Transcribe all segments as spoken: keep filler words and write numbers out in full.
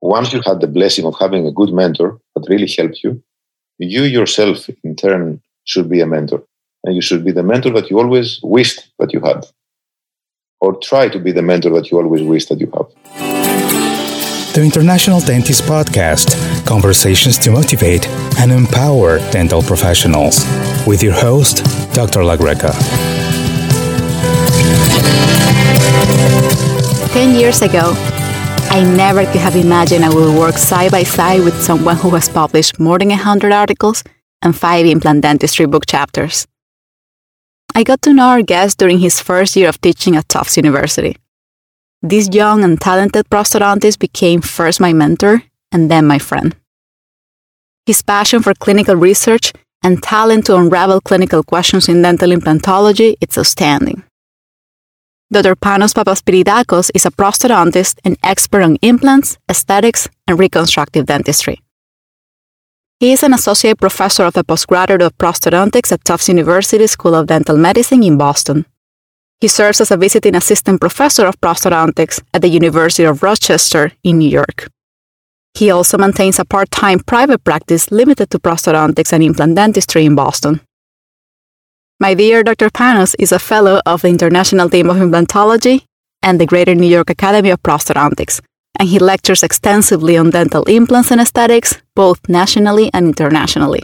once you had the blessing of having a good mentor that really helped you, you yourself in turn should be a mentor. And you should be the mentor that you always wished that you had. Or try to be the mentor that you always wish that you have. The International Dentist Podcast, conversations to motivate and empower dental professionals. With your host, Doctor La Greca. Ten years ago, I never could have imagined I would work side by side with someone who has published more than one hundred articles and five implant dentistry book chapters. I got to know our guest during his first year of teaching at Tufts University. This young and talented prosthodontist became first my mentor and then my friend. His passion for clinical research and talent to unravel clinical questions in dental implantology is outstanding. Doctor Panos Papaspyridakos is a prosthodontist and expert on implants, aesthetics, and reconstructive dentistry. He is an associate professor of the postgraduate of prosthodontics at Tufts University School of Dental Medicine in Boston. He serves as a visiting assistant professor of prosthodontics at the University of Rochester in New York. He also maintains a part-time private practice limited to prosthodontics and implant dentistry in Boston. My dear Doctor Panos is a fellow of the International Team of Implantology and the Greater New York Academy of Prosthodontics, and he lectures extensively on dental implants and aesthetics, both nationally and internationally.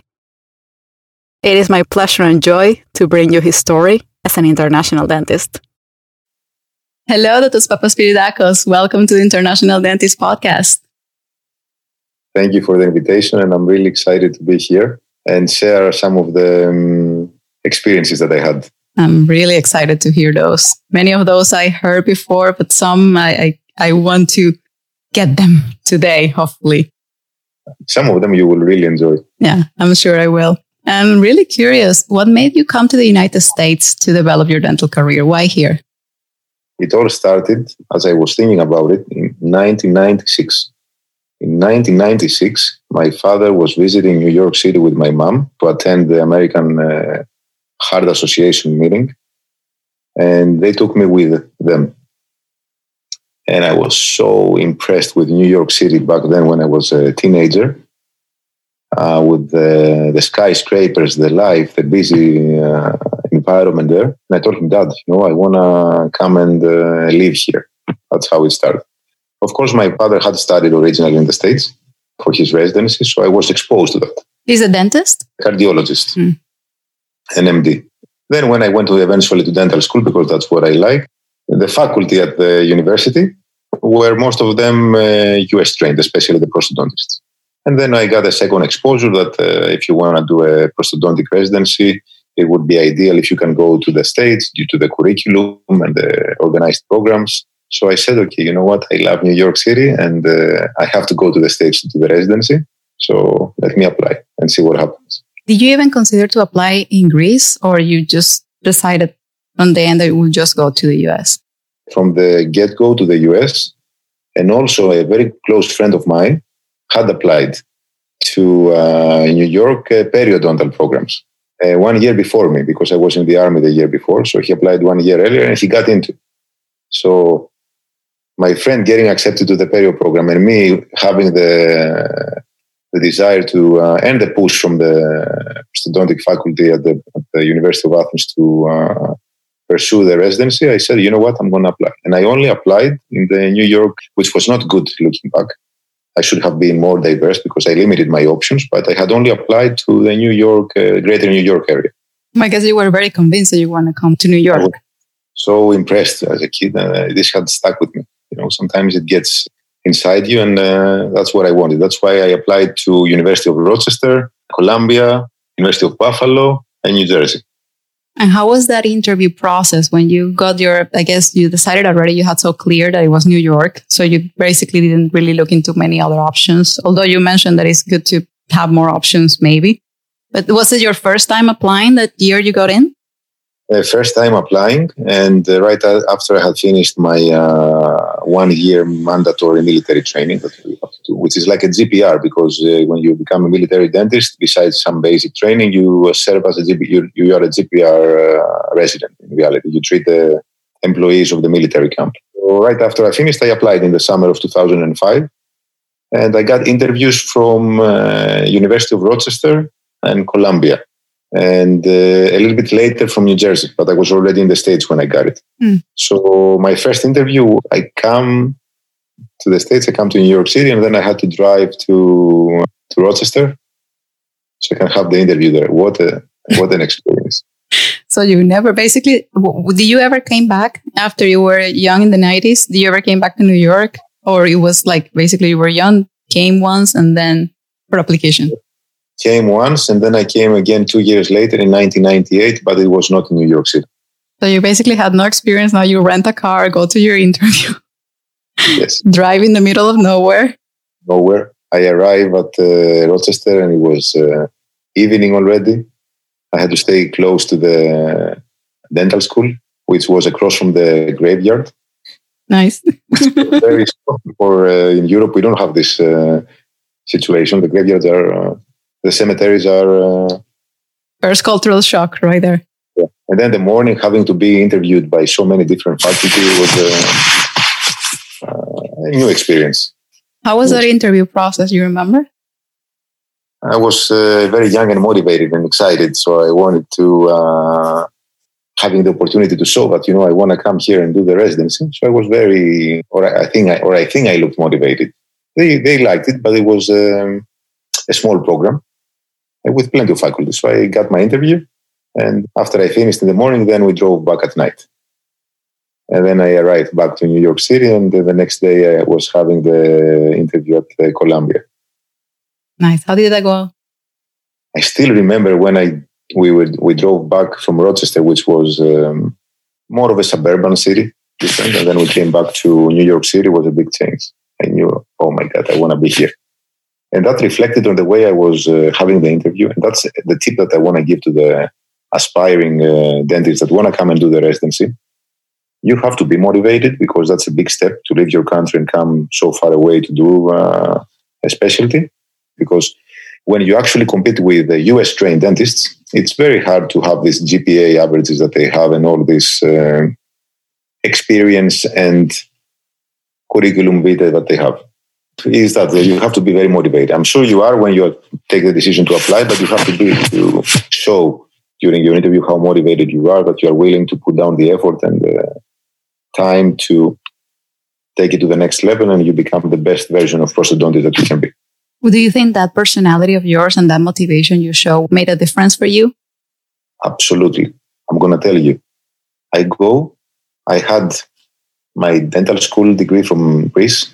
It is my pleasure and joy to bring you his story as an international dentist. Hello, Doctor Papaspyridakos. Welcome to the International Dentist Podcast. Thank you for the invitation, and I'm really excited to be here and share some of the um, experiences that I had. I'm really excited to hear those. Many of those I heard before, but some I, I, I want to get them today, hopefully. Some of them you will really enjoy. Yeah, I'm sure I will. I'm really curious, what made you come to the United States to develop your dental career? Why here? It all started, as I was thinking about it, in nineteen ninety-six. In nineteen ninety-six, my father was visiting New York City with my mom to attend the American uh, Heart Association meeting, and they took me with them. And I was so impressed with New York City back then when I was a teenager, uh, with the, the skyscrapers, the life, the busy uh, environment there. And I told him, Dad, you know, I want to come and uh, live here. That's how it started. Of course, my father had studied originally in the States for his residency, so I was exposed to that. He's a dentist? Cardiologist. Mm. An M D. Then when I went to eventually to dental school, because that's what I like, the faculty at the university were most of them uh, U S trained, especially the prosthodontists. And then I got a second exposure that uh, if you want to do a prosthodontic residency, it would be ideal if you can go to the States due to the curriculum and the organized programs. So I said, okay, you know what? I love New York City and uh, I have to go to the States to do the residency. So let me apply and see what happens. Did you even consider to apply in Greece, or you just decided on the end that you would just go to the U S? From the get-go to the U S, and also a very close friend of mine had applied to uh, New York uh, periodontal programs uh, one year before me, because I was in the army the year before. So he applied one year earlier and he got into. So my friend getting accepted to the perio program and me having the the desire to uh, and the push from the prosthodontic faculty at the, at the University of Athens to uh, pursue the residency, I said, you know what, I'm going to apply. And I only applied in the New York, which was not good looking back. I should have been more diverse because I limited my options, but I had only applied to the New York, uh, greater New York area. I guess you were very convinced that you want to come to New York. So impressed as a kid. Uh, this had stuck with me. You know, sometimes it gets inside you, and uh, that's what I wanted. That's why I applied to University of Rochester, Columbia, University of Buffalo, and New Jersey. And how was that interview process when you got your, I guess you decided already, you had so clear that it was New York. So you basically didn't really look into many other options, although you mentioned that it's good to have more options maybe. But was it your first time applying that year you got in? Uh, first time applying, and uh, right after I had finished my uh, one-year mandatory military training that we have to do, which is like a G P R, because uh, when you become a military dentist, besides some basic training, you serve as a G P R. You, you are a G P R uh, resident in reality. You treat the employees of the military camp. So right after I finished, I applied in the summer of two thousand five, And I got interviews from uh, University of Rochester and Columbia. And uh, a little bit later from New Jersey, but I was already in the States when I got it. Mm. So my first interview, I come to the States, I come to New York City, and then I had to drive to to Rochester so I can have the interview there. What a what an experience. So you never basically, did you ever came back after you were young in the nineties? Did you ever came back to New York? Or it was like basically you were young, came once, and then for application? Came once, and then I came again two years later in nineteen ninety-eight, but it was not in New York City. So you basically had no experience. Now you rent a car, go to your interview. Yes. Drive in the middle of nowhere. Nowhere. I arrived at uh, Rochester, and it was uh, evening already. I had to stay close to the dental school, which was across from the graveyard. Nice. Very for uh, in Europe, we don't have this uh, situation. The graveyards are, uh, the cemeteries are. Uh, First cultural shock, right there. Yeah. And then the morning, having to be interviewed by so many different faculty was uh, uh, a new experience. How was that interview process? You remember? I was uh, very young and motivated and excited, so I wanted to. Uh, having the opportunity to show that, you know, I want to come here and do the residency. So I was very, or I think, I, or I think I looked motivated. They they liked it, but it was um, a small program with plenty of faculty. So I got my interview, and after I finished in the morning, then we drove back at night. And then I arrived back to New York City, and the next day I was having the interview at uh, Columbia. Nice. How did that go? I still remember when I We would we drove back from Rochester, which was um, more of a suburban city, different, and then we came back to New York City. It was a big change. I knew, oh my God, I want to be here, and that reflected on the way I was uh, having the interview. And that's the tip that I want to give to the aspiring uh, dentists that want to come and do the residency. You have to be motivated, because that's a big step to leave your country and come so far away to do uh, a specialty. Because when you actually compete with the U S trained dentists, it's very hard to have these G P A averages that they have and all this uh, experience and curriculum vitae that they have. Is that you have to be very motivated. I'm sure you are when you take the decision to apply, but you have to be to show during your interview how motivated you are, that you are willing to put down the effort and the time to take it to the next level, and you become the best version of prosthodontist that you can be. Do you think that personality of yours and that motivation you show made a difference for you? Absolutely. I'm going to tell you. I go, I had my dental school degree from Greece.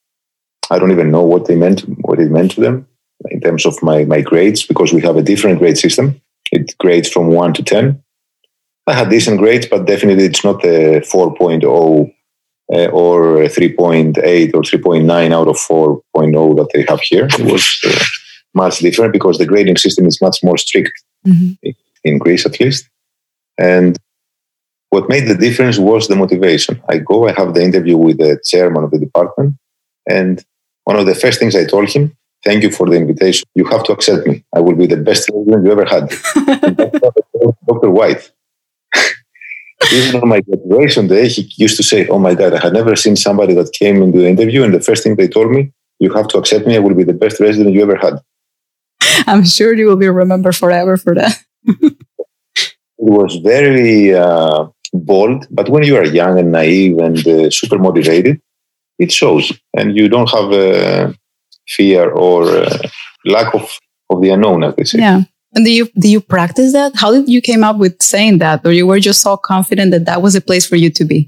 I don't even know what they meant, what it meant to them in terms of my, my grades, because we have a different grade system. It grades from one to ten. I had decent grades, but definitely it's not a four point oh Uh, or three point eight or three point nine out of four point oh that they have here. It was uh, much different because the grading system is much more strict mm-hmm. in Greece, at least. And what made the difference was the motivation. I go, I have the interview with the chairman of the department, and one of the first things I told him, thank you for the invitation. You have to accept me. I will be the best resident you ever had. Doctor White. Even on my graduation day, he used to say, oh my God, I had never seen somebody that came into the interview, and the first thing they told me, you have to accept me, I will be the best resident you ever had. I'm sure you will be remembered forever for that. It was very uh, bold, but when you are young and naive and uh, super motivated, it shows, and you don't have uh, fear or uh, lack of, of the unknown, as they say. Yeah. And do you do you practice that? How did you came up with saying that? Or you were just so confident that that was a place for you to be?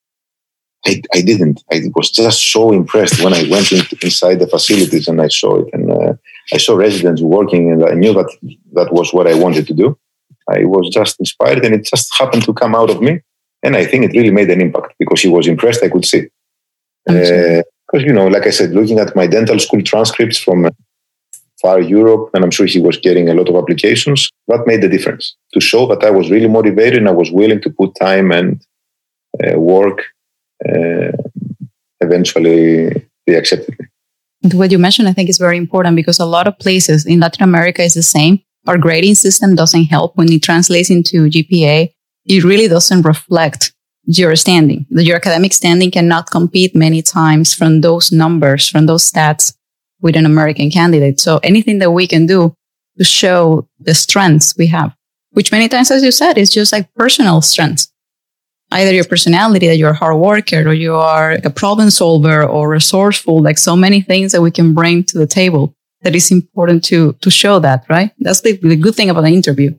I, I didn't. I was just so impressed when I went in, inside the facilities and I saw it. And uh, I saw residents working, and I knew that that was what I wanted to do. I was just inspired, and it just happened to come out of me. And I think it really made an impact, because he was impressed, I could see. Because, uh, you know, like I said, looking at my dental school transcripts from far Europe, and I'm sure he was getting a lot of applications, that made the difference, to show that I was really motivated and I was willing to put time and uh, work. Uh, eventually, they accepted me. What you mentioned, I think, is very important, because a lot of places in Latin America is the same. Our grading system doesn't help when it translates into G P A. It really doesn't reflect your standing. Your academic standing cannot compete many times from those numbers, from those stats. with an American candidate. So anything that we can do to show the strengths we have, which many times, as you said, is just like personal strengths. Either your personality, that you're a hard worker, or you are a problem solver or resourceful, like so many things that we can bring to the table, that is important to to show that, right? That's the, the good thing about an interview.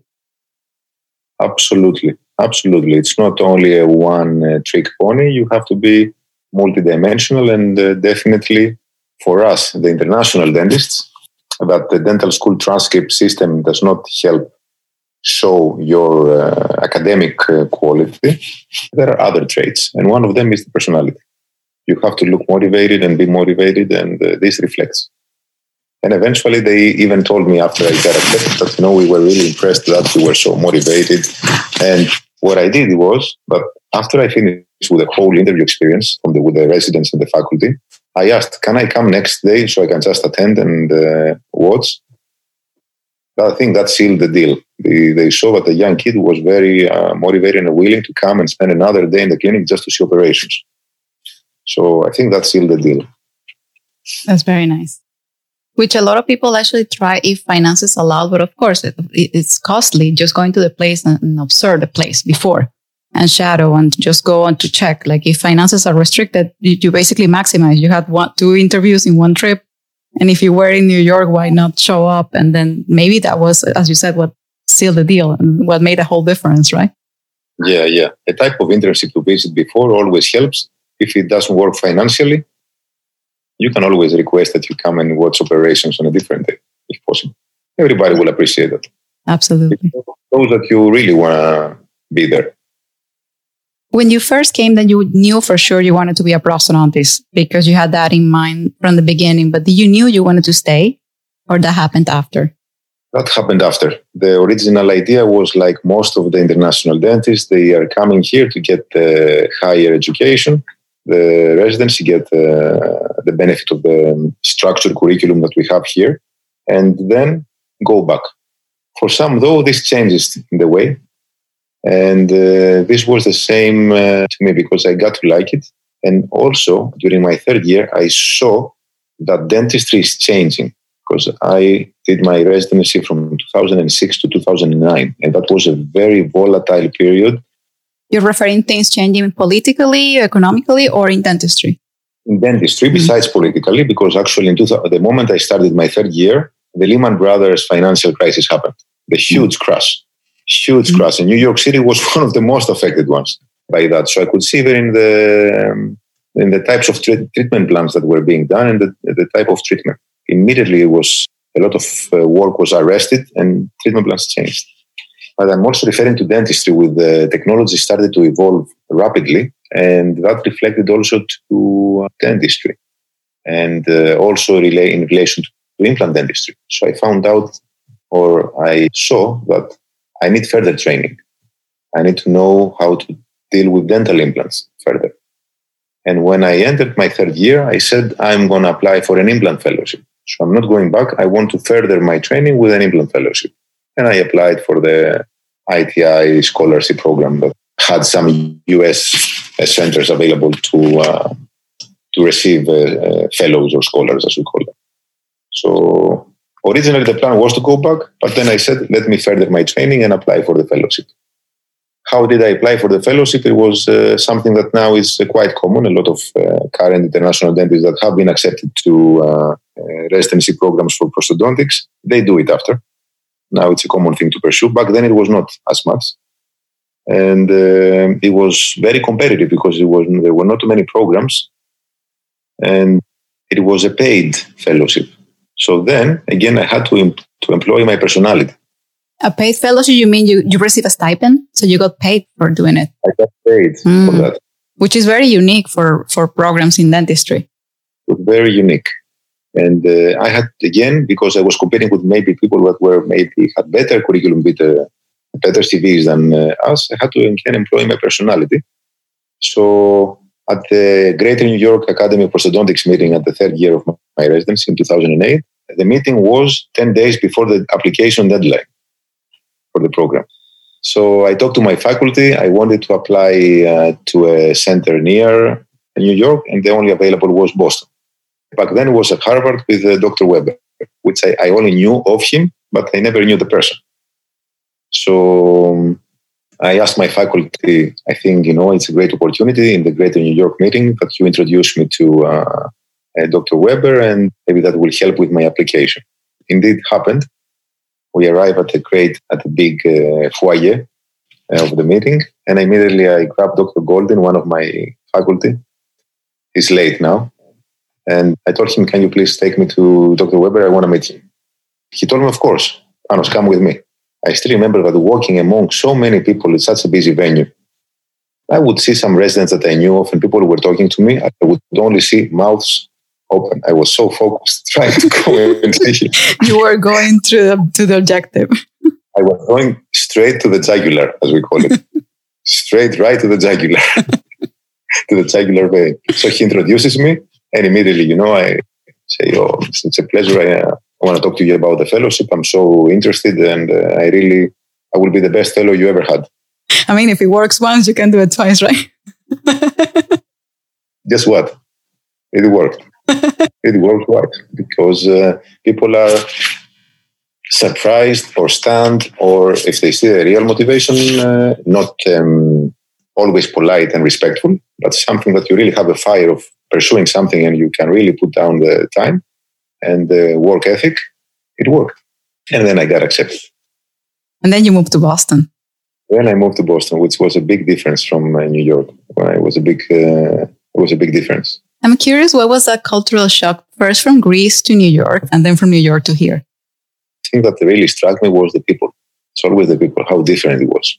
Absolutely. Absolutely. It's not only a one uh, trick pony. You have to be multidimensional, and uh, definitely for us, the international dentists, that the dental school transcript system does not help show your uh, academic uh, quality. There are other traits, and one of them is the personality. You have to look motivated and be motivated, and uh, this reflects. And eventually they even told me after I got accepted that, you know, we were really impressed that we were so motivated. And what I did was, but after I finished with the whole interview experience from the, with the residents and the faculty, I asked, can I come next day so I can just attend and uh, watch? I think that sealed the deal. They, they saw that the young kid was very uh, motivated and willing to come and spend another day in the clinic just to see operations. So I think that sealed the deal. That's very nice. Which a lot of people actually try if finances allow, but of course it, it's costly just going to the place and, and observe the place before and shadow and just go on to check. Like if finances are restricted, you, you basically maximize. You had one, two interviews in one trip. And if you were in New York, why not show up? And then maybe that was, as you said, what sealed the deal and what made a whole difference, right? Yeah, yeah. A type of internship to visit before always helps. If it doesn't work financially, you can always request that you come and watch operations on a different day, if possible. Everybody will appreciate that. Absolutely. Those that you really want to be there. When you first came, then you knew for sure you wanted to be a prosthodontist because you had that in mind from the beginning. But you knew you wanted to stay, or that happened after? That happened after. The original idea was like most of the international dentists, they are coming here to get uh, higher education. The residency get uh, the benefit of the structured curriculum that we have here, and then go back. For some, though, this changes in the way. And uh, this was the same uh, to me because I got to like it. And also, during my third year, I saw that dentistry is changing because I did my residency from two thousand six to two thousand nine. And that was a very volatile period. You're referring things changing politically, economically, or in dentistry? In dentistry, mm-hmm. Besides politically, because actually in two thousand, the moment I started my third year, the Lehman Brothers financial crisis happened. The huge mm-hmm. crash. Huge mm-hmm. crash. And New York City was one of the most affected ones by that. So I could see that in the um, in the types of tre- treatment plans that were being done and the, the type of treatment. Immediately, it was a lot of uh, work was arrested and treatment plans changed. But I'm also referring to dentistry with the technology started to evolve rapidly, and that reflected also to dentistry and uh, also relay in relation to implant dentistry. So I found out, or I saw that I need further training. I need to know how to deal with dental implants further. And when I entered my third year, I said, I'm going to apply for an implant fellowship. So I'm not going back. I want to further my training with an implant fellowship. And I applied for the I T I scholarship program that had some U S centers available to uh, to receive uh, uh, fellows or scholars, as we call them. So originally the plan was to go back, but then I said, let me further my training and apply for the fellowship. How did I apply for the fellowship? It was uh, something that now is uh, quite common. A lot of uh, current international dentists that have been accepted to uh, uh, residency programs for prosthodontics, they do it after. Now it's a common thing to pursue. Back then it was not as much. And uh, it was very competitive because it was, there were not too many programs. And it was a paid fellowship. So then, again, I had to, em- to employ my personality. A paid fellowship, you mean you, you receive a stipend? So you got paid for doing it? I got paid mm. for that. Which is very unique for, for programs in dentistry. It was very unique. And uh, I had, again, because I was competing with maybe people that were maybe had better curriculum, better, better C Vs than uh, us, I had to, again, employ my personality. So at the Greater New York Academy of Prosthodontics meeting at the third year of my residency in two thousand eight, the meeting was ten days before the application deadline for the program. So I talked to my faculty. I wanted to apply uh, to a center near New York, and the only available was Boston. back then was at Harvard with uh, Doctor Weber, which I, I only knew of him, but I never knew the person. So um, I asked my faculty, I think, you know, it's a great opportunity in the Greater New York meeting that you introduce me to uh, uh, Doctor Weber, and maybe that will help with my application. Indeed, it happened. We arrived at the great, at the big uh, foyer of the meeting, and immediately I grabbed Doctor Golden, one of my faculty. He's late now. And I told him, can you please take me to Doctor Weber? I want to meet him. He told me, of course. Panos, come with me. I still remember that walking among so many people in such a busy venue, I would see some residents that I knew of and people who were talking to me. I would only see mouths open. I was so focused trying to go and see him. You were going through the, to the objective. I was going straight to the jugular, as we call it. Straight right to the jugular. to the jugular vein. So he introduces me, and immediately, you know, I say, oh, it's, it's a pleasure. I, uh, I want to talk to you about the fellowship. I'm so interested, and uh, I really, I will be the best fellow you ever had. I mean, if it works once, you can do it twice, right? Guess what? It worked. It worked right, because uh, people are surprised or stunned, or if they see the real motivation, uh, not um, always polite and respectful, but something that you really have a fire of pursuing something and you can really put down the time and the work ethic, it worked. And then I got accepted. And then you moved to Boston. Then I moved to Boston, which was a big difference from uh, New York. It was a big, uh, it was a big difference. I'm curious, what was that cultural shock? First from Greece to New York, and then from New York to here. The thing that really struck me was the people. It's always the people, how different it was.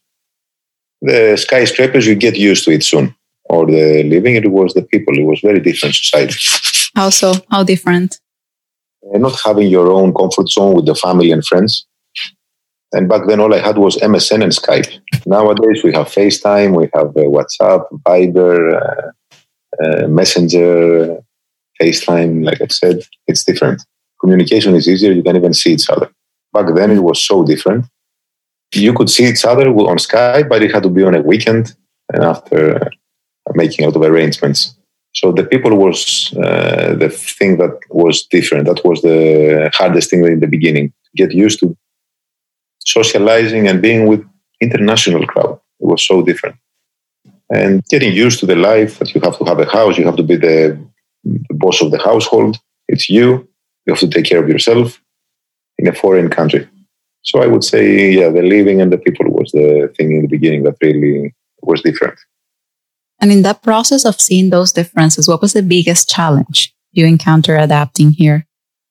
The skyscrapers, you get used to it soon. Or the living, it was the people. It was very different society. How so? How different? And not having your own comfort zone with the family and friends. And back then, all I had was M S N and Skype. Nowadays, we have FaceTime, we have uh, WhatsApp, Viber, uh, uh, Messenger, FaceTime. Like I said, it's different. Communication is easier. You can even see each other. Back then, it was so different. You could see each other on Skype, but it had to be on a weekend and after uh, making a lot of arrangements. So the people was uh, the thing that was different. That was the hardest thing in the beginning. To get used to socializing and being with international crowd. It was so different. And getting used to the life that you have to have a house, you have to be the, the boss of the household. It's you. You have to take care of yourself in a foreign country. So I would say, yeah, the living and the people was the thing in the beginning that really was different. And in that process of seeing those differences, what was the biggest challenge you encounter adapting here?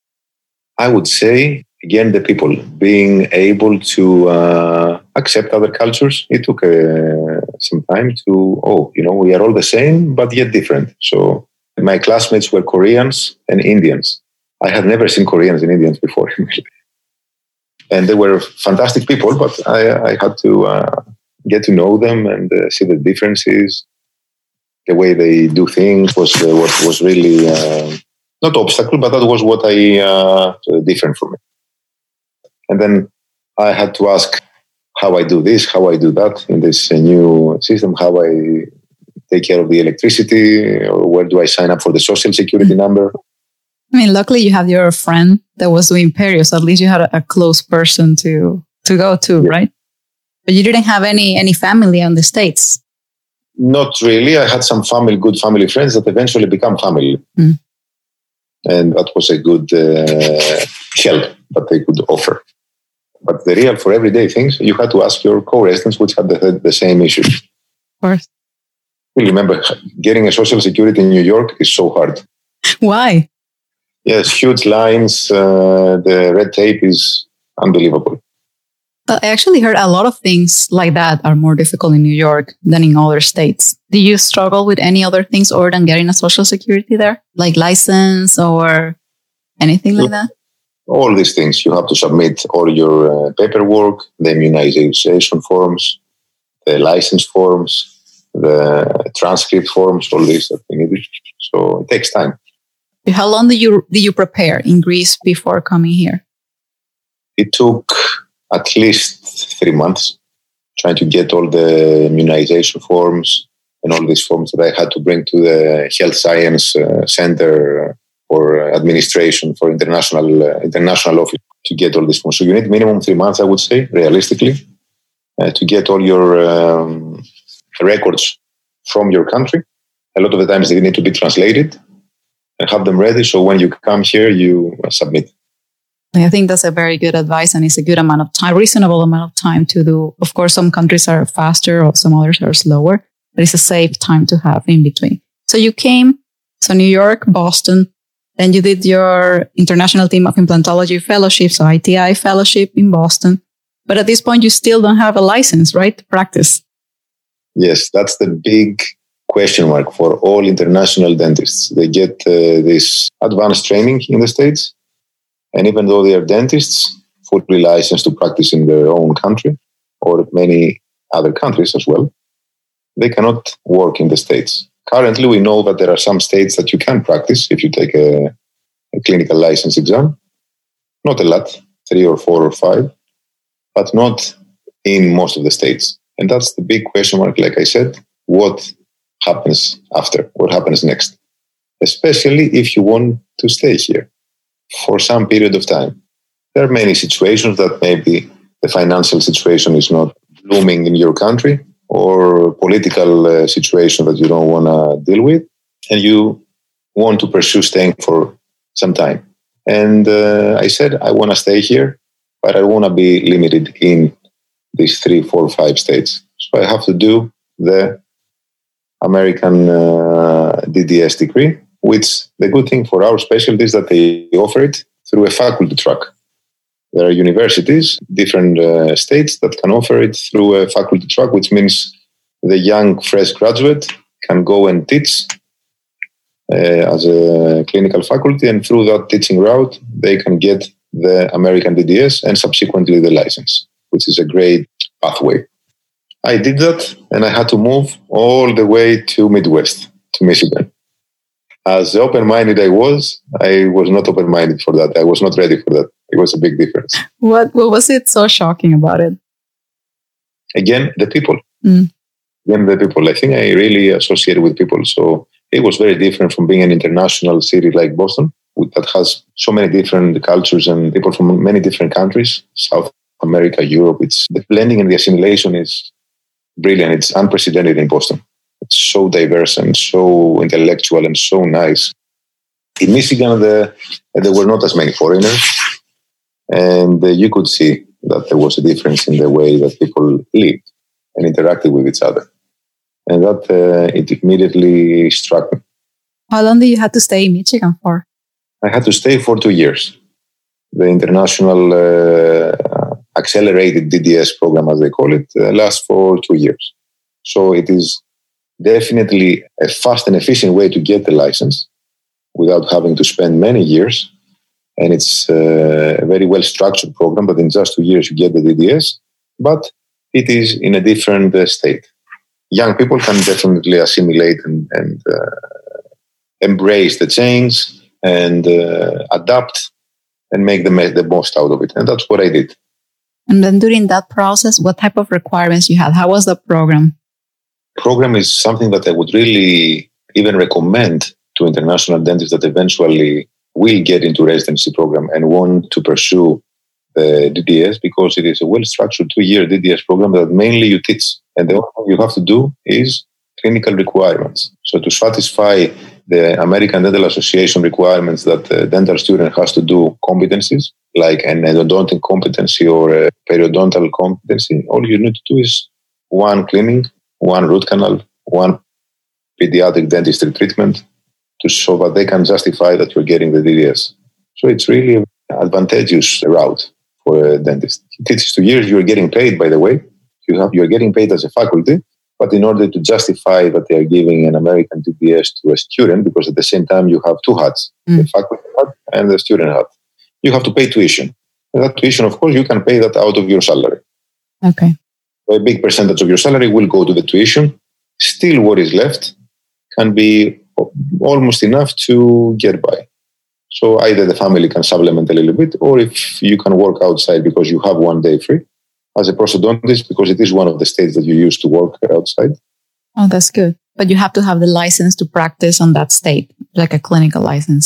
I would say, again, the people being able to uh, accept other cultures. It took uh, some time to, oh, you know, we are all the same, but yet different. So my classmates were Koreans and Indians. I had never seen Koreans and Indians before. And they were fantastic people, but I, I had to uh, get to know them and uh, see the differences. The way they do things was uh, what was really uh, not obstacle, but that was what I uh, different from me. And then I had to ask how I do this, how I do that in this uh, new system, how I take care of the electricity, or where do I sign up for the social security number. I mean, luckily you have your friend that was doing Perio, so at least you had a, a close person to, to go to, yeah. Right? But you didn't have any any family in the States? Not really. I had some family, good family friends that eventually become family. Mm. And that was a good uh, help that they could offer. But the real, for everyday things, you had to ask your co-residents which had the, the same issues. Of course. Remember, getting a social security in New York is so hard. Why? Yes, huge lines. Uh, the red tape is unbelievable. Uh, I actually heard a lot of things like that are more difficult in New York than in other states. Do you struggle with any other things other than getting a social security there? Like license or anything like that? All these things. You have to submit all your uh, paperwork, the immunization forms, the license forms, the transcript forms, all this that you need. So it takes time. How long did you did you prepare in Greece before coming here? It took at least three months trying to get all the immunization forms and all these forms that I had to bring to the health science uh, center for administration, for international uh, international office to get all this. So you need minimum three months, I would say, realistically, uh, to get all your um, records from your country. A lot of the times they need to be translated and have them ready. So when you come here, you submit. I think that's a very good advice, and it's a good amount of time, reasonable amount of time to do. Of course, some countries are faster or some others are slower, but it's a safe time to have in between. So you came, so New York, Boston, then you did your International Team of Implantology Fellowship, so I T I Fellowship in Boston. But at this point, you still don't have a license, right, to practice? Yes, that's the big question mark for all international dentists. They get uh, this advanced training in the States. And even though they are dentists, fully licensed to practice in their own country or many other countries as well, they cannot work in the States. Currently, we know that there are some states that you can practice if you take a, a clinical license exam. Not a lot, three or four or five, but not in most of the states. And that's the big question mark, like I said, what happens after? What happens next? Especially if you want to stay here for some period of time. There are many situations that maybe the financial situation is not blooming in your country, or political uh, situation that you don't want to deal with, and you want to pursue staying for some time. And uh, I said, I want to stay here, but I want to be limited in these three, four, five states. So I have to do the American uh, D D S degree, which the good thing for our specialty is that they offer it through a faculty track. There are universities, different uh, states that can offer it through a faculty track, which means the young, fresh graduate can go and teach uh, as a clinical faculty, and through that teaching route, they can get the American D D S and subsequently the license, which is a great pathway. I did that, and I had to move all the way to Midwest, to Michigan. As open-minded I was, I was not open-minded for that. I was not ready for that. It was a big difference. What what was it so shocking about it? Again, the people. Mm. Again, the people. I think I really associated with people. So it was very different from being an international city like Boston, that has so many different cultures and people from many different countries, South America, Europe. It's the blending and the assimilation is brilliant. It's unprecedented in Boston. It's so diverse and so intellectual and so nice. In Michigan, the, there were not as many foreigners, and uh, you could see that there was a difference in the way that people lived and interacted with each other. And that uh, it immediately struck me. How long did you have to stay in Michigan for? I had to stay for two years. The international uh, accelerated D D S program, as they call it, uh, lasts for two years. So it is definitely a fast and efficient way to get the license without having to spend many years. And it's uh, a very well-structured program, but in just two years you get the D D S, but it is in a different uh, state. Young people can definitely assimilate and, and uh, embrace the change and uh, adapt and make the, the most out of it. And that's what I did. And then during that process, what type of requirements you had? How was the program? Program is something that I would really even recommend to international dentists that eventually will get into residency program and want to pursue the D D S, because it is a well-structured two-year D D S program that mainly you teach. And the only thing you have to do is clinical requirements. So to satisfy the American Dental Association requirements that the dental student has to do competencies, like an endodontic competency or a periodontal competency, all you need to do is one cleaning, one root canal, one pediatric dentistry treatment, to so that they can justify that you're getting the D D S. So it's really an advantageous route for a dentist. It teaches two years. You're getting paid, by the way. You have you're getting paid as a faculty, but in order to justify that they are giving an American D D S to a student, because at the same time you have two hats, mm. the faculty hat and the student hat, you have to pay tuition. And that tuition, of course, you can pay that out of your salary. Okay. So a big percentage of your salary will go to the tuition. Still, what is left can be almost enough to get by. So either the family can supplement a little bit, or if you can work outside because you have one day free as a prosthodontist, because it is one of the states that you use to work outside. Oh, that's good. But you have to have the license to practice on that state, like a clinical license.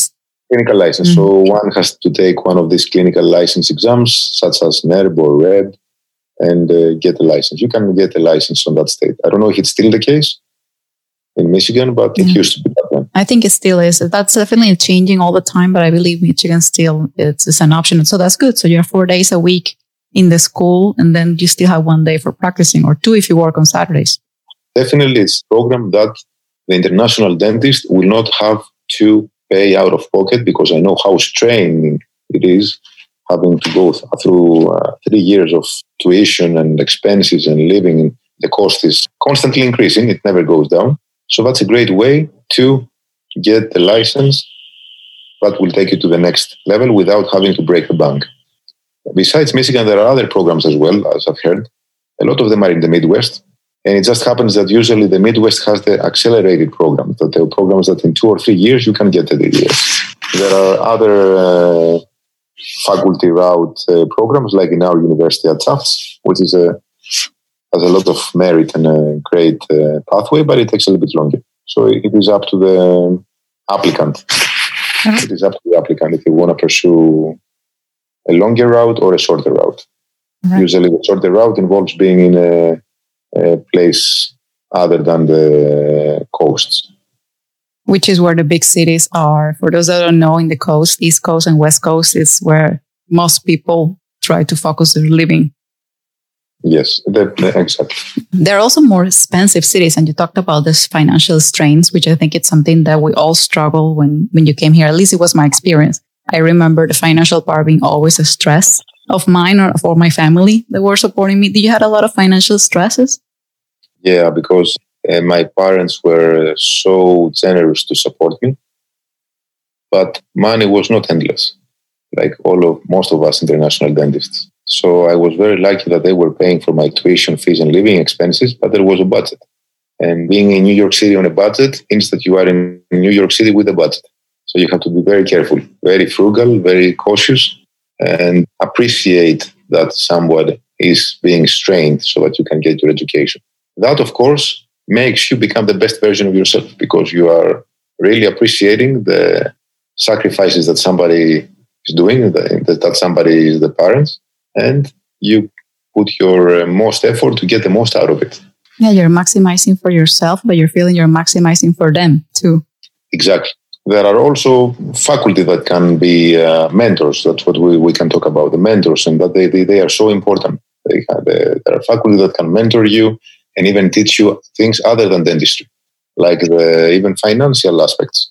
Clinical license. Mm-hmm. So one has to take one of these clinical license exams, such as N E R B or R E B, and uh, get a license. You can get a license on that state. I don't know if it's still the case in Michigan, but it yeah. used to be that one. I think it still is. That's definitely changing all the time, but I believe Michigan still it's, it's an option. So that's good. So you're four days a week in the school, and then you still have one day for practicing, or two if you work on Saturdays. Definitely, it's a program that the international dentist will not have to pay out of pocket, because I know how straining it is having to go th- through uh, three years of tuition and expenses and living. The cost is constantly increasing. It never goes down. So that's a great way to get the license that will take you to the next level without having to break the bank. Besides Michigan, there are other programs as well, as I've heard. A lot of them are in the Midwest. And it just happens that usually the Midwest has the accelerated program, that there are programs that in two or three years you can get the D D S. There are other uh, faculty route uh, programs, like in our university at Tufts, which is a, has a lot of merit and a great uh, pathway, but it takes a little bit longer. So it is up to the applicant. Mm-hmm. It is up to the applicant if you want to pursue a longer route or a shorter route. Mm-hmm. Usually the shorter route involves being in a a place other than the coasts. Which is where the big cities are. For those that don't know, in the coast, East Coast and West Coast is where most people try to focus their living. Yes, exactly. They're also more expensive cities. And you talked about this financial strains, which I think it's something that we all struggle when, when you came here. At least it was my experience. I remember the financial part being always a stress of mine or for my family that were supporting me. Did you have a lot of financial stresses? Yeah, because uh, my parents were so generous to support me, but money was not endless, like all of most of us international dentists. So I was very lucky that they were paying for my tuition fees and living expenses, but there was a budget. And being in New York City on a budget means that you are in New York City with a budget. So you have to be very careful, very frugal, very cautious, and appreciate that someone is being strained so that you can get your education. That, of course, makes you become the best version of yourself, because you are really appreciating the sacrifices that somebody is doing, that, that somebody is the parents, and you put your most effort to get the most out of it. Yeah, you're maximizing for yourself, but you're feeling you're maximizing for them too. Exactly. There are also faculty that can be uh, mentors. That's what we, we can talk about, the mentors, and that they, they, they are so important. They have, uh, there are faculty that can mentor you and even teach you things other than dentistry, like the even financial aspects.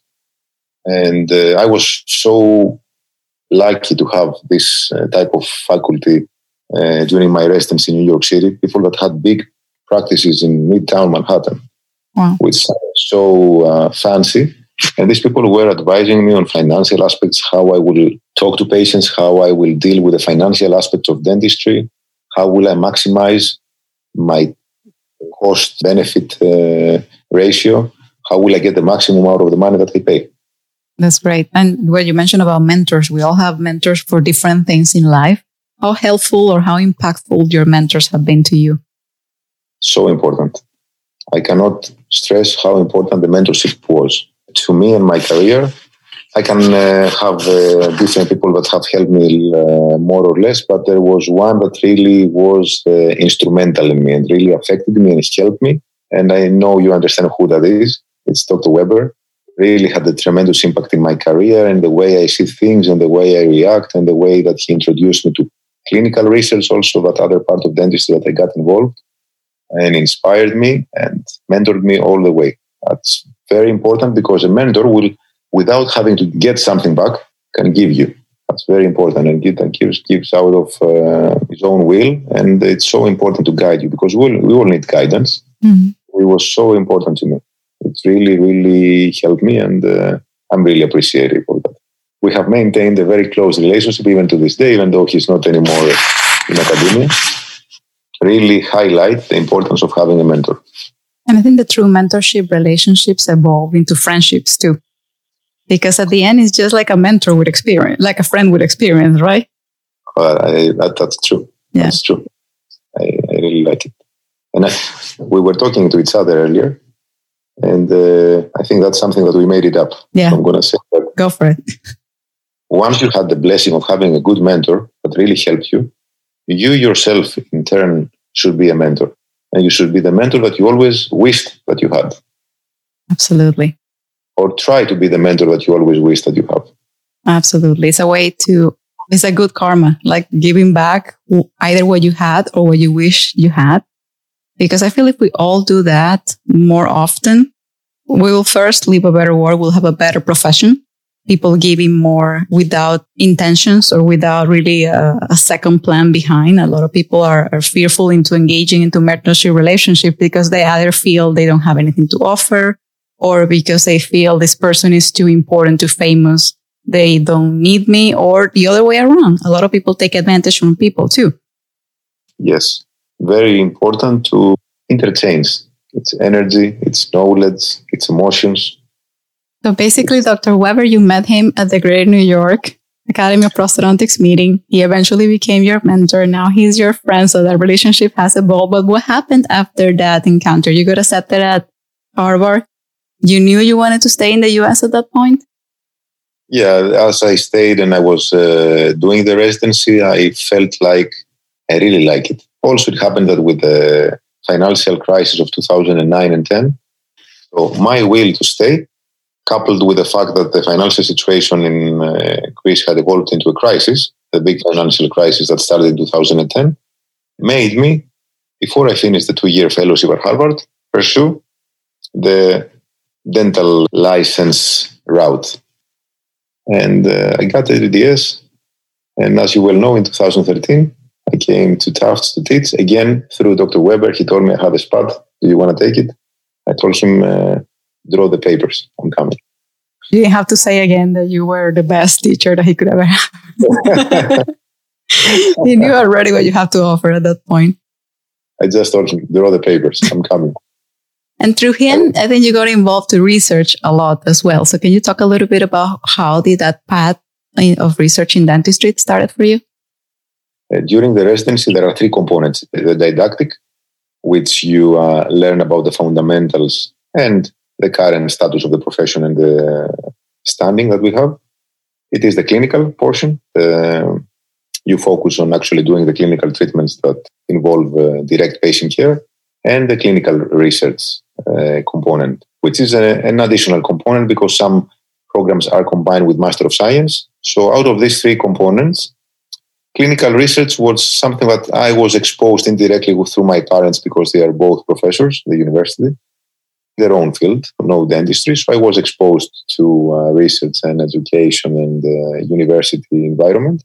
And uh, I was so lucky to have this uh, type of faculty uh, during my residence in New York City, people that had big practices in Midtown Manhattan, wow. which are so uh, fancy. And these people were advising me on financial aspects, how I will talk to patients, how I will deal with the financial aspects of dentistry, how will I maximize my cost-benefit uh, ratio, how will I get the maximum out of the money that I pay. That's great. And what you mentioned about mentors, we all have mentors for different things in life. How helpful or how impactful your mentors have been to you? So important. I cannot stress how important the mentorship was to me and my career. I can uh, have uh, different people that have helped me uh, more or less, but there was one that really was uh, instrumental in me and really affected me and it's helped me. And I know you understand who that is. It's Doctor Weber. Really had a tremendous impact in my career and the way I see things and the way I react and the way that he introduced me to clinical research also, that other part of dentistry that I got involved, and inspired me and mentored me all the way. That's very important because a mentor will, without having to get something back, can give you. That's very important, and it gives gives out of uh, his own will, and it's so important to guide you because we we all need guidance. Mm-hmm. It was so important to me. It really, really helped me, and uh, I'm really appreciative of that. We have maintained a very close relationship even to this day, even though he's not anymore in academia. Really highlight the importance of having a mentor. And I think the true mentorship relationships evolve into friendships too. Because at the end, it's just like a mentor with experience, like a friend with experience, right? Uh, I, that, that's true. Yeah. That's true. I, I really like it. And I, we were talking to each other earlier, and uh, I think that's something that we made it up. Yeah. So I'm going to say that. Go for it. once you had the blessing of having a good mentor that really helped you, you yourself in turn should be a mentor. And you should be the mentor that you always wished that you had. Absolutely. Or try to be the mentor that you always wish that you have. Absolutely. It's a way to, it's a good karma, like giving back either what you had or what you wish you had. Because I feel if we all do that more often, we will first live a better world. We'll have a better profession. People giving more without intentions or without really a, a second plan behind. A lot of people are, are fearful into engaging into mentorship relationship because they either feel they don't have anything to offer or because they feel this person is too important, too famous. They don't need me, or the other way around. A lot of people take advantage from people too. Yes. Very important to interchange. It's energy, it's knowledge, it's emotions. So basically, Doctor Weber, you met him at the Greater New York Academy of Prosthodontics meeting. He eventually became your mentor. Now he's your friend. So that relationship has evolved. But what happened after that encounter? You got accepted at Harvard. You knew you wanted to stay in the U S at that point? Yeah, as I stayed and I was uh, doing the residency, I felt like I really like it. Also, it happened that with the financial crisis of two thousand nine and ten, so my will to stay, coupled with the fact that the financial situation in uh, Greece had evolved into a crisis, the big financial crisis that started in two thousand ten, made me, before I finished the two-year fellowship at Harvard, pursue the dental license route. And uh, I got the D D S. And as you well know, in two thousand thirteen, I came to Tufts to teach. Again, through Doctor Weber, he told me I had a spot. Do you want to take it? I told him, uh, draw the papers. I'm coming. You didn't have to say again that you were the best teacher that he could ever have. He knew already what you have to offer at that point. I just told him, draw the papers. I'm coming. And through him, I think you got involved to research a lot as well. So can you talk a little bit about how did that path of research in dentistry started for you? Uh, during the residency, there are three components. The didactic, which you uh, learn about the fundamentals and the current status of the profession and the standing that we have. It is the clinical portion. Uh, you focus on actually doing the clinical treatments that involve uh, direct patient care, and the clinical research uh, component, which is a, an additional component because some programs are combined with Master of Science. So out of these three components, clinical research was something that I was exposed indirectly through my parents because they are both professors at the university, their own field, no dentistry. So I was exposed to uh, research and education and uh, university environment.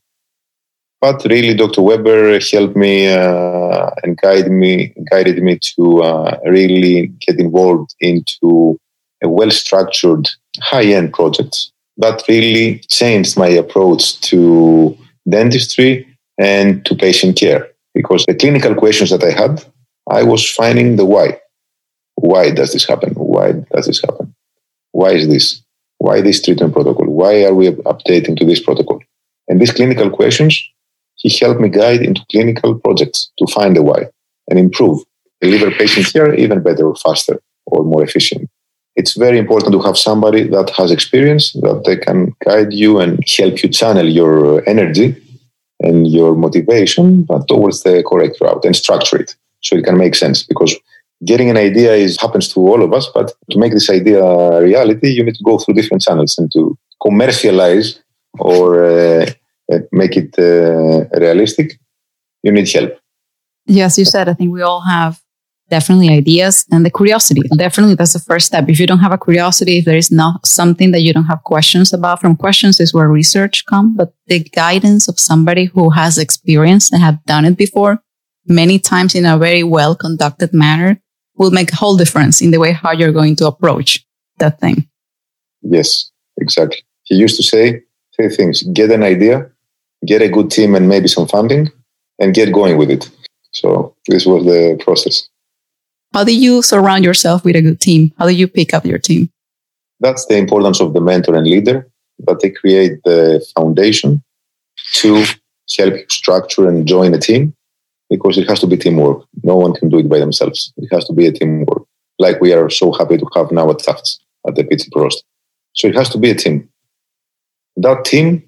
But really, Doctor Weber helped me uh, and guided me, guided me to uh, really get involved into a well-structured, high-end project that really changed my approach to dentistry and to patient care. Because the clinical questions that I had, I was finding the why. Why does this happen? Why does this happen? Why is this? Why this treatment protocol? Why are we updating to this protocol? And these clinical questions, he helped me guide into clinical projects to find the why and improve, deliver patient care even better or faster or more efficient. It's very important to have somebody that has experience, that they can guide you and help you channel your energy and your motivation but towards the correct route and structure it so it can make sense. Because getting an idea is happens to all of us, but to make this idea a reality, you need to go through different channels, and to commercialize or uh, make it uh, realistic, you need help. Yes, you said, I think we all have definitely ideas and the curiosity. Definitely, that's the first step. If you don't have a curiosity, if there is not something that you don't have questions about, from questions is where research comes. But the guidance of somebody who has experience and have done it before, many times in a very well-conducted manner, will make a whole difference in the way how you're going to approach that thing. Yes, exactly. He used to say three things: get an idea, get a good team and maybe some funding, and get going with it. So this was the process. How do you surround yourself with a good team? How do you pick up your team? That's the importance of the mentor and leader, that they create the foundation to help you structure and join a team, because it has to be teamwork. No one can do it by themselves. It has to be a teamwork, like we are so happy to have now at Tufts, at the P T Prost. So it has to be a team. That team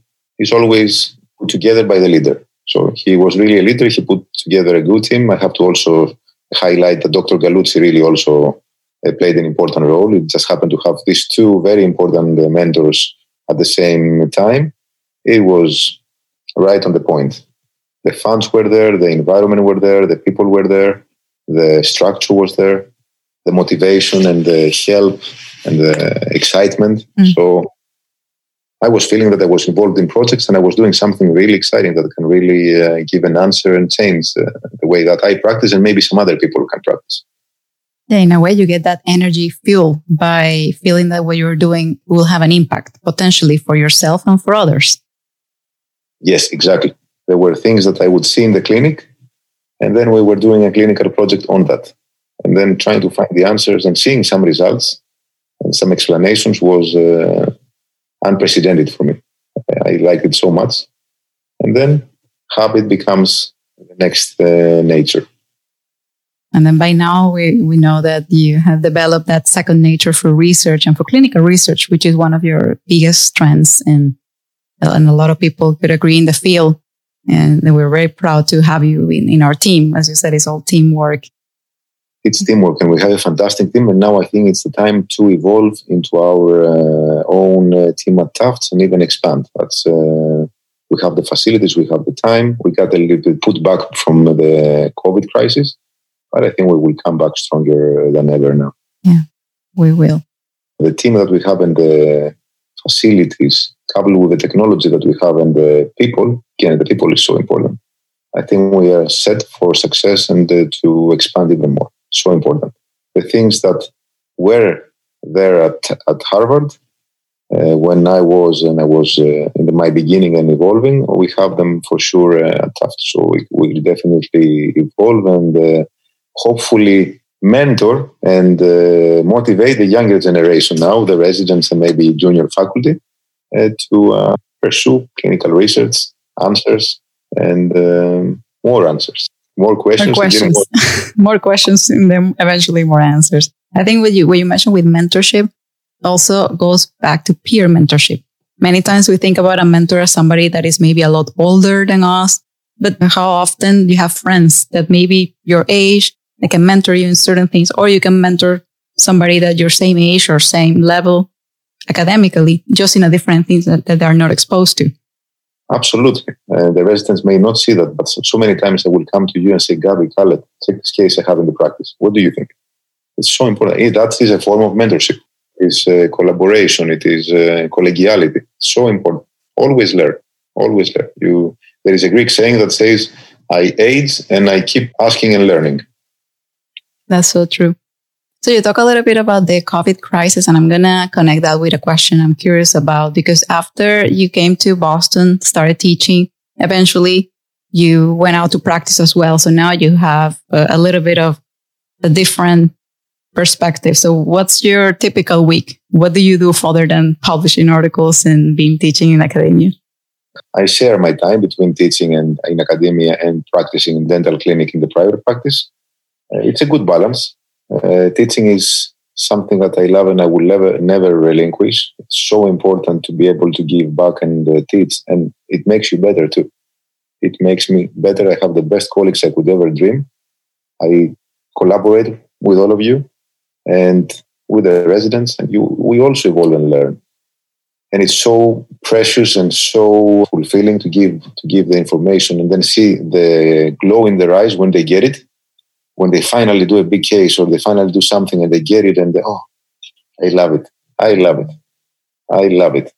is always put together by the leader. So he was really a leader. He put together a good team. I have to also highlight that Doctor Galuzzi really also uh, played an important role. It just happened to have these two very important uh, mentors at the same time. It was right on the point. The funds were there, the environment were there, the people were there, the structure was there, the motivation and the help and the excitement. Mm. So I was feeling that I was involved in projects and I was doing something really exciting that can really uh, give an answer and change uh, the way that I practice and maybe some other people can practice. Yeah, in a way, you get that energy fuel by feeling that what you're doing will have an impact potentially for yourself and for others. Yes, exactly. There were things that I would see in the clinic, and then we were doing a clinical project on that. And then trying to find the answers and seeing some results and some explanations was uh, unprecedented for me. I liked it so much. And then habit becomes the next uh, nature. And then by now, we, we know that you have developed that second nature for research and for clinical research, which is one of your biggest strengths. And, and a lot of people could agree in the field. And we're very proud to have you in, in our team. As you said, it's all teamwork. It's teamwork, and we have a fantastic team. And now I think it's the time to evolve into our uh, own uh, team at Tufts and even expand. That's uh, we have the facilities, we have the time. We got a little bit put back from the COVID crisis, but I think we will come back stronger than ever now. Yeah, we will. The team that we have and the facilities, coupled with the technology that we have and the people, again, the people is so important. I think we are set for success and uh, to expand even more. So important. The things that were there at, at Harvard uh, when I was and I was uh, in my beginning and evolving, we have them for sure uh, at Tufts. So we will definitely evolve and uh, hopefully mentor and uh, motivate the younger generation now, the residents and maybe junior faculty, uh, to uh, pursue clinical research, answers, and um, more answers. More questions. More questions. More, more questions and then eventually more answers. I think what you, what you mentioned with mentorship also goes back to peer mentorship. Many times we think about a mentor as somebody that is maybe a lot older than us, but how often you have friends that maybe your age, they can mentor you in certain things, or you can mentor somebody that your same age or same level academically, just in a different things that, that they're not exposed to. Absolutely. Uh, the residents may not see that, but so, so many times I will come to you and say, Gabi, Khaled, take this case I have in the practice. What do you think? It's so important. It, that is a form of mentorship. It's uh, collaboration. It is uh, collegiality. It's so important. Always learn. Always learn. You, there is a Greek saying that says, I age and I keep asking and learning. That's so true. So you talk a little bit about the COVID crisis, and I'm going to connect that with a question I'm curious about, because after you came to Boston, started teaching, eventually you went out to practice as well. So now you have a, a little bit of a different perspective. So what's your typical week? What do you do further than publishing articles and being teaching in academia? I share my time between teaching and in academia and practicing in dental clinic in the private practice. Uh, it's a good balance. Uh, teaching is something that I love and I will never, never relinquish. It's so important to be able to give back and uh, teach, and it makes you better too. It makes me better. I have the best colleagues I could ever dream. I collaborate with all of you and with the residents, and you. We also evolve and learn. And it's so precious and so fulfilling to give to give the information and then see the glow in their eyes when they get it. When they finally do a big case or they finally do something and they get it and they, oh, I love it. I love it. I love it.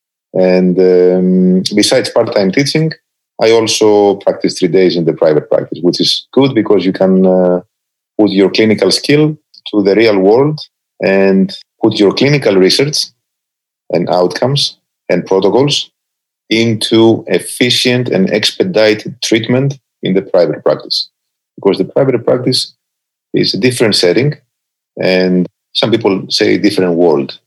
And um, besides part-time teaching, I also practice three days in the private practice, which is good because you can uh, put your clinical skill to the real world and put your clinical research and outcomes and protocols into efficient and expedited treatment in the private practice. Because the private practice is a different setting, and some people say different world.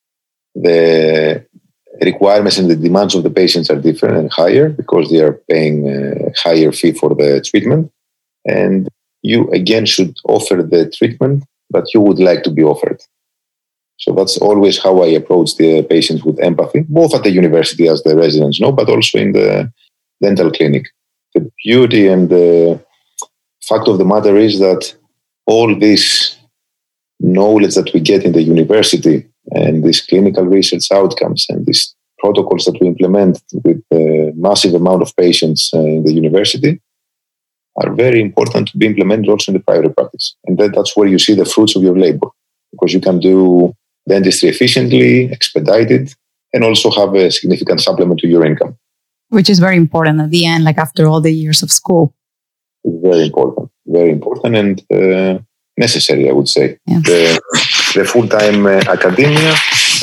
The requirements and the demands of the patients are different and higher because they are paying a higher fee for the treatment. And you, again, should offer the treatment that you would like to be offered. So that's always how I approach the patients, with empathy, both at the university, as the residents know, but also in the dental clinic. The beauty and the fact of the matter is that all this knowledge that we get in the university and these clinical research outcomes and these protocols that we implement with a massive amount of patients uh, in the university are very important to be implemented also in the private practice. And that, that's where you see the fruits of your labor, because you can do dentistry efficiently, expedited, and also have a significant supplement to your income. Which is very important at the end, like after all the years of school. Very important, very important and uh, necessary, I would say. Yeah. The, the full-time uh, academia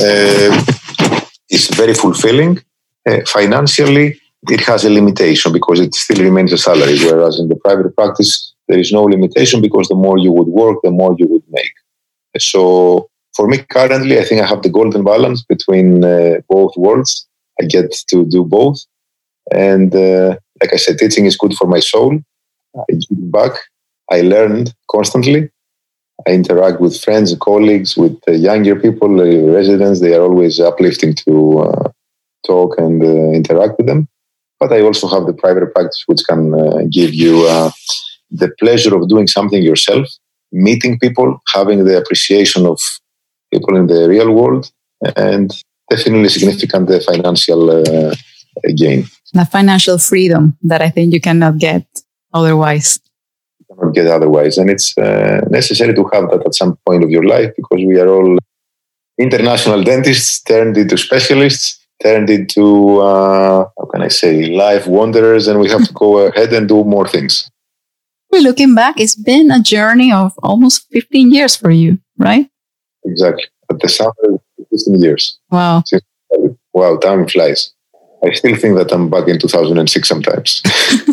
uh, is very fulfilling. Uh, financially, it has a limitation because it still remains a salary, whereas in the private practice, there is no limitation because the more you would work, the more you would make. So for me, currently, I think I have the golden balance between uh, both worlds. I get to do both. And uh, like I said, teaching is good for my soul. I give back. I learned constantly. I interact with friends, colleagues, with uh, younger people, uh, residents. They are always uplifting to uh, talk and uh, interact with them. But I also have the private practice, which can uh, give you uh, the pleasure of doing something yourself, meeting people, having the appreciation of people in the real world, and definitely significant uh, financial uh, gain. The financial freedom that I think you cannot get otherwise. You cannot get otherwise. And it's uh, necessary to have that at some point of your life, because we are all international dentists turned into specialists, turned into, uh, how can I say, life wanderers, and we have to go ahead and do more things. Looking back, it's been a journey of almost fifteen years for you, right? Exactly. At the summer, fifteen years. Wow. Wow, time flies. I still think that I'm back in two thousand six sometimes.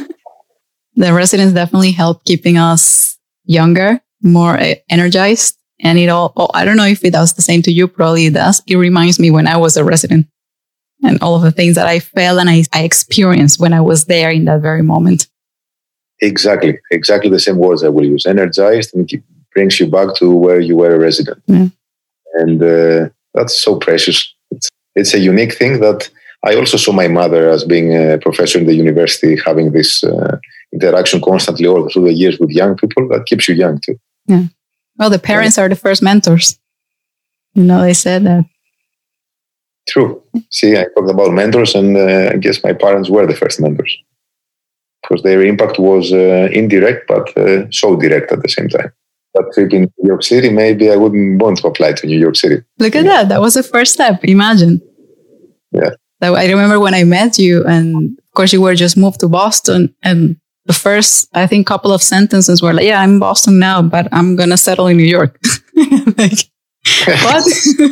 The residents definitely help keeping us younger, more energized. And it all, oh, I don't know if it does the same to you, probably it does. It reminds me when I was a resident and all of the things that I felt and I, I experienced when I was there in that very moment. Exactly. Exactly the same words I will use. Energized, and it brings you back to where you were a resident. Yeah. And uh, that's so precious. It's, it's a unique thing that I also saw my mother as being a professor in the university, having this uh, interaction constantly all through the years with young people. That keeps you young too. Yeah. Well, the parents are the first mentors. You know, they said that. True. See, I talked about mentors, and uh, I guess my parents were the first mentors, because their impact was uh, indirect, but uh, so direct at the same time. That trip in New York City, maybe I wouldn't want to apply to New York City. Look at that. That was the first step. Imagine. Yeah. That I remember when I met you, and of course you were just moved to Boston, and the first, I think, couple of sentences were like, yeah, I'm in Boston now, but I'm going to settle in New York. Like, what?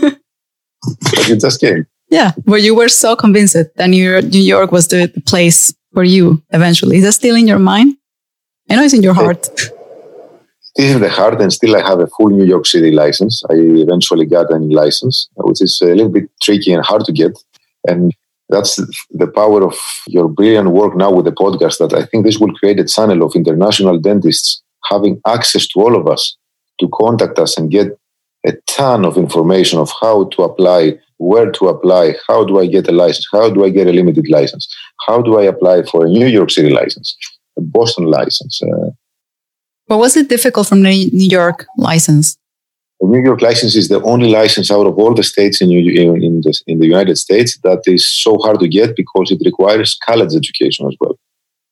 But you just came. Yeah. But you were so convinced that New York, New York was the, the place for you eventually. Is that still in your mind? I know it's in your heart. This is the heart, and still I have a full New York City license. I eventually got a license, which is a little bit tricky and hard to get. And that's the power of your brilliant work now with the podcast, that I think this will create a channel of international dentists having access to all of us, to contact us and get a ton of information of how to apply, where to apply, how do I get a license, how do I get a limited license, how do I apply for a New York City license, a Boston license. Uh, What was it difficult from the New York license? The New York license is the only license out of all the states in, in, in, the, in the United States that is so hard to get, because it requires college education as well.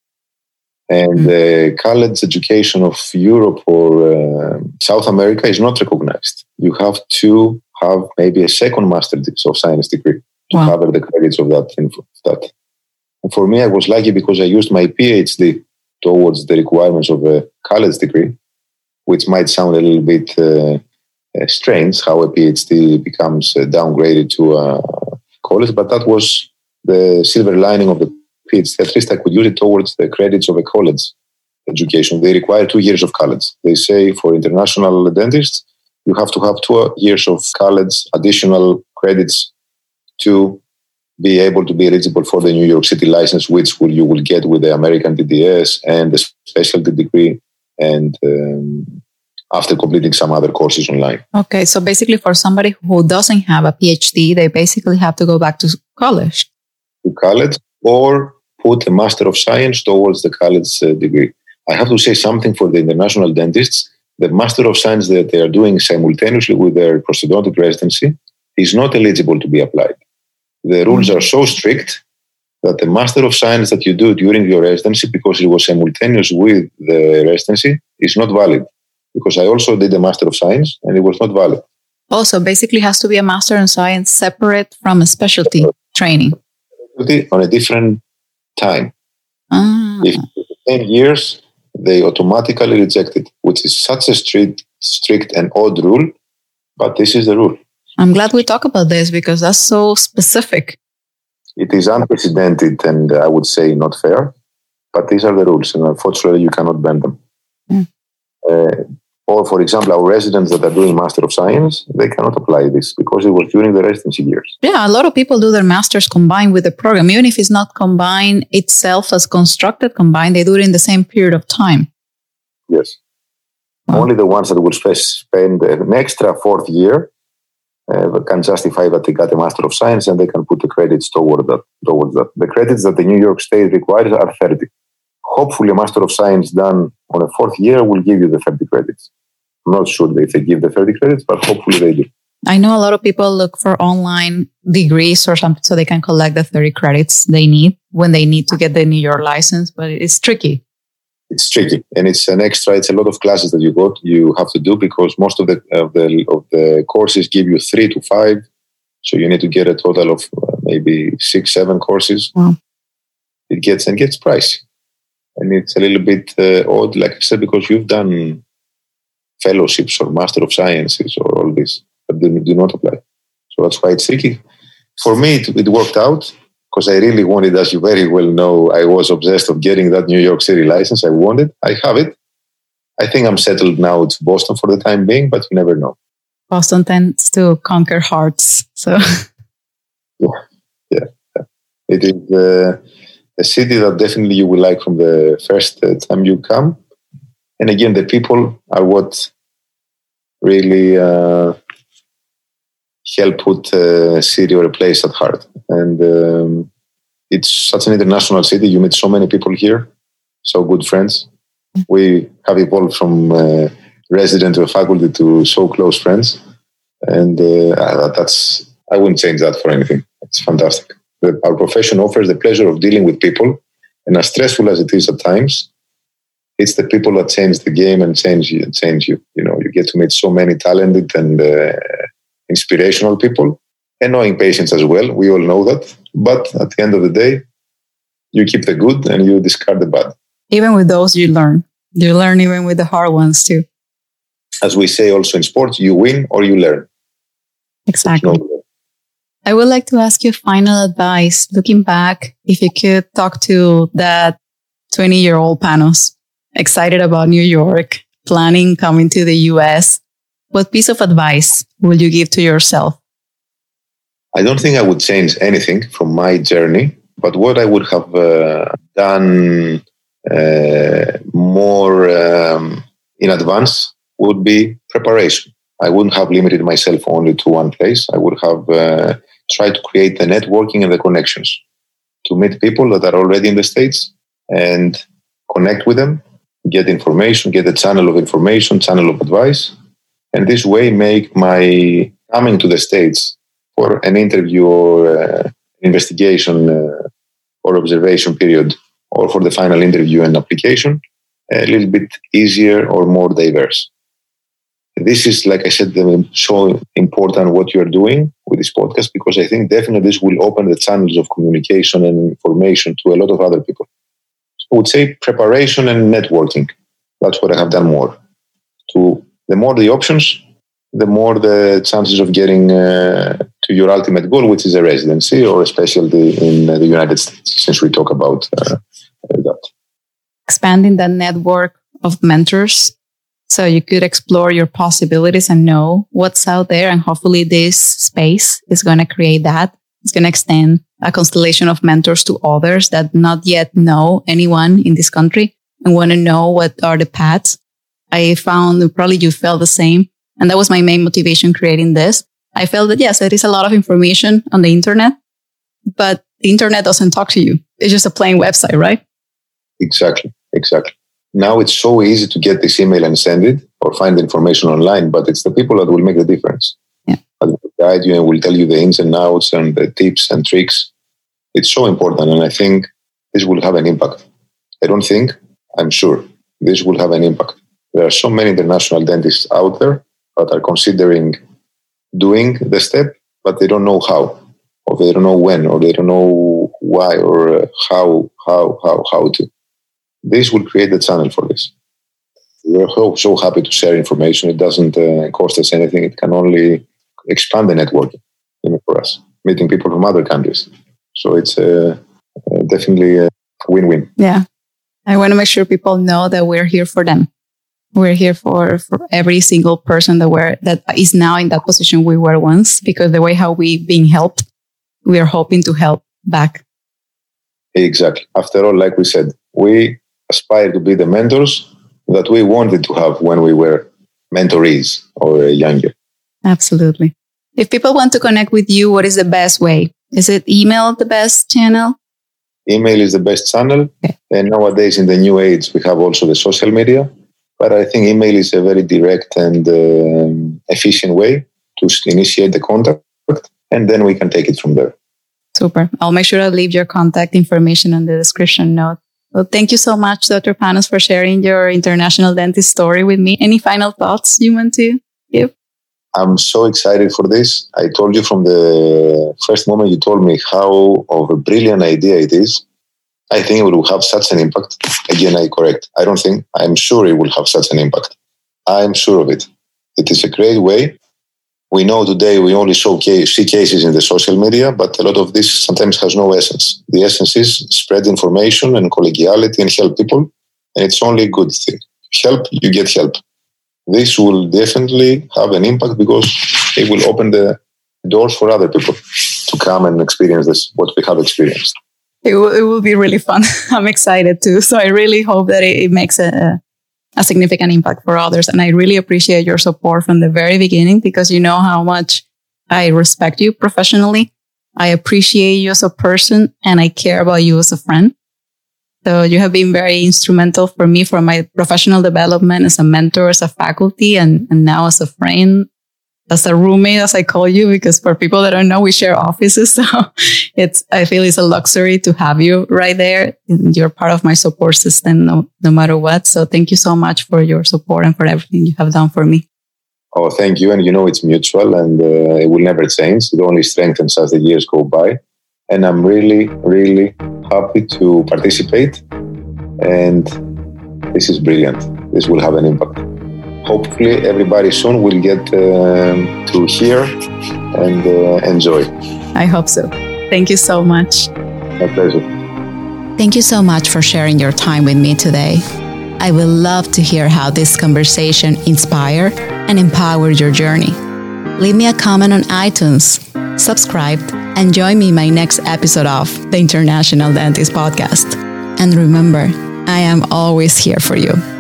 And mm-hmm. the college education of Europe or uh, South America is not recognized. You have to have maybe a second Master of Science degree to wow. cover the credits of that, that. And for me, I was lucky because I used my PhD towards the requirements of a college degree, which might sound a little bit uh, uh, strange, how a PhD becomes uh, downgraded to uh, college, but that was the silver lining of the PhD. At least I could use it towards the credits of a college education. They require two years of college. They say for international dentists, you have to have two years of college additional credits to be able to be eligible for the New York City license, which will, you will get with the American D D S and the specialty degree and um, after completing some other courses online. Okay, so basically for somebody who doesn't have a PhD, they basically have to go back to college. To college or put a Master of Science towards the college uh, degree. I have to say something for the international dentists. The Master of Science that they are doing simultaneously with their prosthodontic residency is not eligible to be applied. The rules mm-hmm. are so strict that the Master of Science that you do during your residency, because it was simultaneous with the residency, is not valid. Because I also did a Master of Science and it was not valid. Also, basically has to be a Master in Science separate from a specialty training. On a different time. Ah. If it's ten years, they automatically reject it, which is such a strict, strict and odd rule, but this is the rule. I'm glad we talk about this because that's so specific. It is unprecedented and uh, I would say not fair, but these are the rules and unfortunately you cannot bend them. Mm. Uh, or for example, our residents that are doing Master of Science, they cannot apply this because it was during the residency years. Yeah, a lot of people do their masters combined with the program. Even if it's not combined itself as constructed combined, they do it in the same period of time. Yes. Wow. Only the ones that would spend an extra fourth year uh, can justify that they got a Master of Science and they can put the credits toward that. Towards that. The credits that the New York State requires are thirty. Hopefully, a Master of Science done on a fourth year will give you the thirty credits. I'm not sure if they give the thirty credits, but hopefully they do. I know a lot of people look for online degrees or something so they can collect the thirty credits they need when they need to get the New York license, but it's tricky. It's tricky, and it's an extra. It's a lot of classes that you go you have to do because most of the of the of the courses give you three to five, so you need to get a total of uh, maybe six, seven courses. Wow. It gets and gets pricey. And it's a little bit uh, odd, like I said, because you've done fellowships or Master of Sciences or all this, but they do not apply. So that's why it's tricky. For me, it, it worked out because I really wanted, as you very well know, I was obsessed of getting that New York City license. I wanted, I have it. I think I'm settled now to Boston for the time being, but you never know. Boston tends to conquer hearts. So yeah, yeah, yeah. It is uh, a city that definitely you will like from the first uh, time you come. And again, the people are what really uh, help put a city or a place at heart. And um, it's such an international city. You meet so many people here, so good friends. We have evolved from uh, resident to faculty to so close friends. And uh, that's, I wouldn't change that for anything. It's fantastic. The, our profession offers the pleasure of dealing with people. And as stressful as it is at times, it's the people that change the game and change you. Change you. You know, you get to meet so many talented and uh, inspirational people. Annoying patients as well. We all know that. But at the end of the day, you keep the good and you discard the bad. Even with those, you learn. You learn even with the hard ones too. As we say also in sports, you win or you learn. Exactly. No I would like to ask you final advice. Looking back, if you could talk to that twenty-year-old Panos, excited about New York, planning coming to the U S, what piece of advice would you give to yourself? I don't think I would change anything from my journey, but what I would have uh, done uh, more um, in advance would be preparation. I wouldn't have limited myself only to one place. I would have uh, tried to create the networking and the connections to meet people that are already in the States and connect with them, get information, get a channel of information, channel of advice, and this way make my coming to the States for an interview or uh, investigation uh, or observation period or for the final interview and application a little bit easier or more diverse. This is, like I said, so important what you're doing with this podcast because I think definitely this will open the channels of communication and information to a lot of other people. So I would say preparation and networking. That's what I have done more. To the more the options, the more the chances of getting uh, to your ultimate goal, which is a residency or a specialty in uh, the United States, since we talk about uh, that. Expanding the network of mentors so you could explore your possibilities and know what's out there. And hopefully this space is going to create that. It's going to extend a constellation of mentors to others that not yet know anyone in this country and want to know what are the paths. I found probably you felt the same. And that was my main motivation creating this. I felt that, yes, there is a lot of information on the internet, but the internet doesn't talk to you. It's just a plain website, right? Exactly, exactly. Now it's so easy to get this email and send it or find the information online, but it's the people that will make the difference. Yeah. That will guide you and will tell you the ins and outs and the tips and tricks. It's so important, and I think this will have an impact. I don't think, I'm sure, this will have an impact. There are so many international dentists out there that are considering doing the step, but they don't know how, or they don't know when, or they don't know why, or uh, how, how, how, how to. This will create the channel for this. We're so, so happy to share information. It doesn't uh, cost us anything. It can only expand the networking, you know, for us, meeting people from other countries. So it's uh, uh, definitely a win-win. Yeah. I want to make sure people know that we're here for them. We're here for, for every single person that we're, that is now in that position we were once, because the way how we've been helped, we are hoping to help back. Exactly. After all, like we said, we aspire to be the mentors that we wanted to have when we were mentorees or younger. Absolutely. If people want to connect with you, what is the best way? Is it email the best channel? Email is the best channel. Okay. And nowadays in the new age, we have also the social media. But I think email is a very direct and um, efficient way to initiate the contact, and then we can take it from there. Super. I'll make sure I leave your contact information in the description note. Well, thank you so much, Doctor Panos, for sharing your international dentist story with me. Any final thoughts you want to give? I'm so excited for this. I told you from the first moment you told me how of a brilliant idea it is. I think it will have such an impact. Again, I correct. I don't think, I'm sure it will have such an impact. I'm sure of it. It is a great way. We know today we only show case, see cases in the social media, but a lot of this sometimes has no essence. The essence is spread information and collegiality and help people. And it's only a good thing. Help, you get help. This will definitely have an impact because it will open the doors for other people to come and experience this, what we have experienced. It will, it will be really fun. I'm excited too. So I really hope that it, it makes a, a significant impact for others. And I really appreciate your support from the very beginning, because you know how much I respect you professionally. I appreciate you as a person, and I care about you as a friend. So you have been very instrumental for me, for my professional development as a mentor, as a faculty, and, and now as a friend, as a roommate, as I call you, because for people that don't know, we share offices. So it's, I feel it's a luxury to have you right there. You're part of my support system, no, no matter what. So thank you so much for your support and for everything you have done for me. Oh, thank you. And you know, it's mutual, and uh, it will never change. It only strengthens as the years go by. And I'm really, really happy to participate. And this is brilliant. This will have an impact. Hopefully, everybody soon will get um, to hear and uh, enjoy. I hope so. Thank you so much. My pleasure. Thank you so much for sharing your time with me today. I would love to hear how this conversation inspired and empowered your journey. Leave me a comment on iTunes, subscribe, and join me in my next episode of the International Dentist Podcast. And remember, I am always here for you.